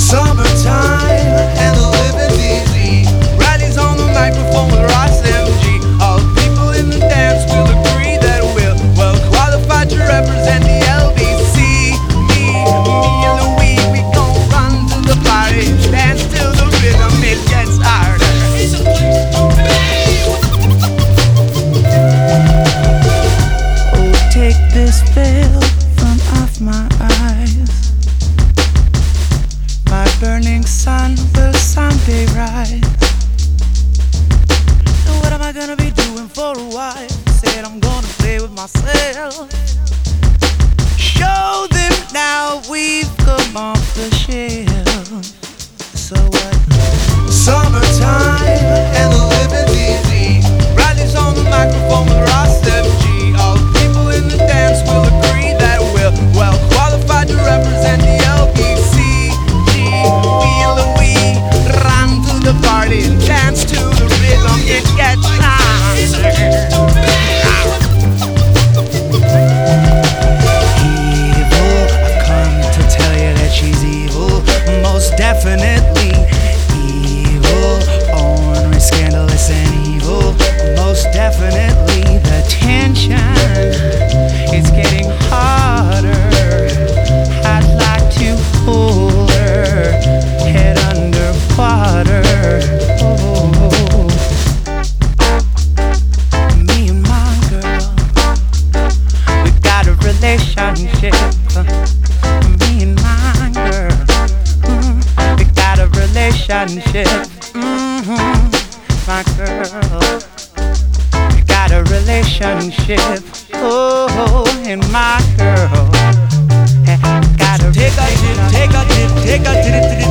Summertime and the living easy. Riley's on the microphone with Ross MG. All the people in the dance will agree that we're well qualified to represent the LBC. Me and Louis, we gon' run to the party, dance till the rhythm it gets harder. Oh, take this veil from off my eyes. My burning sun will someday rise. So what am I gonna be doing for a while? Said I'm gonna play with myself. Show them now we've come off the shelf. So what? Summertime and the living easy. Riley's on the microphone with Ross MG. All the people in the dance will agree that we're well qualified to represent the LBC. Me and Louis run to the party and dance to the rhythm. It gets harder. Evil, I've come to tell you that she's evil. Most definitely evil. Ornery, scandalous, and evil. Most definitely the tension is getting harder. I'd like to hold her head underwater. Oh, me and my girl, we got a relationship. Me and my girl, we got a relationship. My girl, we got a relationship. Oh, and my girl. Take a tip, take a tip, take a tip.